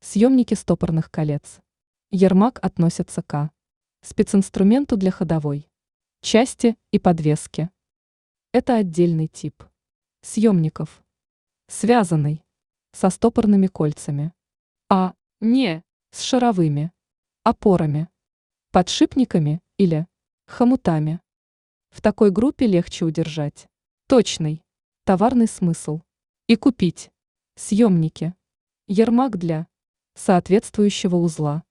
Съемники стопорных колец. Ермак относится к специнструменту для ходовой части и подвески. Это отдельный тип съемников, связанный со стопорными кольцами, а не с шаровыми опорами, подшипниками или хомутами. В такой группе легче удержать точный товарный смысл и купить съемники, ермак для соответствующего узла.